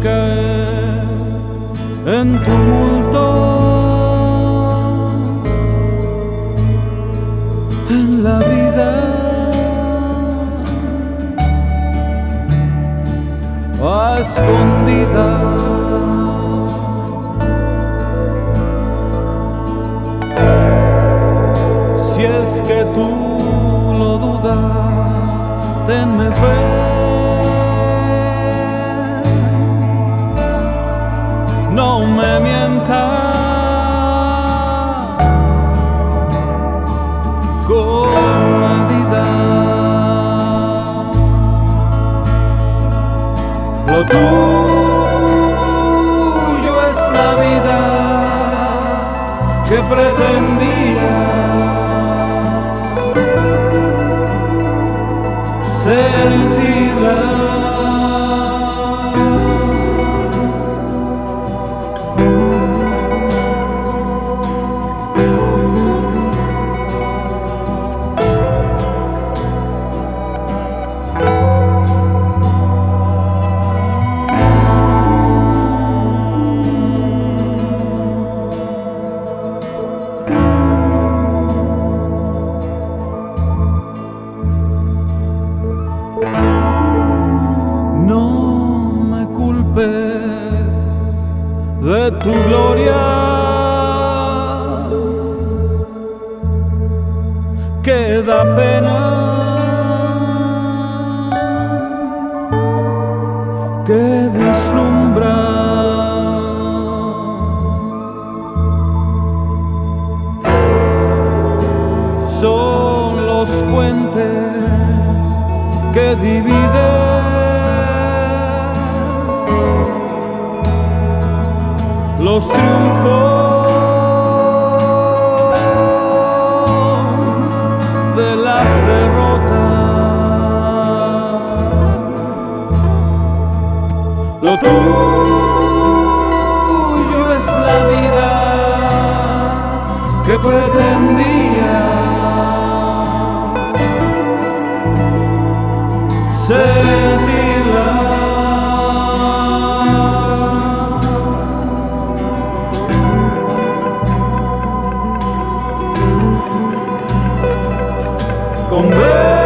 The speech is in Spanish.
caer en tumulto, en la vida a escondidas. Si es que tú lo dudas, tenme fe. No me mientas con medida. Lo tuyo es la vida que pretendía sentirla. No me culpes de tu gloria, que da pena que vislumbra. Son los puentes que dividen los triunfos de las derrotas. Lo tuyo es la vida que pretendía sentirla. Con